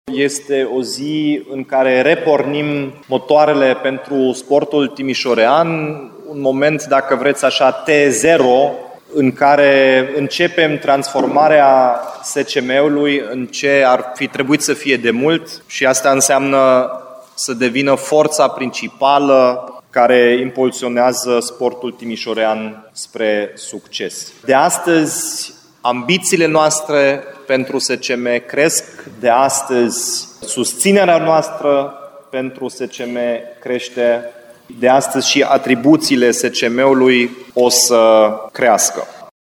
Este o zi în care repornim motoarele pentru sportul timișorean, un moment, dacă vreți așa, T0, în care începem transformarea SCM-ului în ce ar fi trebuit să fie de mult și asta înseamnă să devină forța principală care impulsionează sportul timișorean spre succes. De astăzi, ambițiile noastre pentru SCM cresc, de astăzi susținerea noastră pentru SCM crește, de astăzi și atribuțiile SCM-ului o să crească.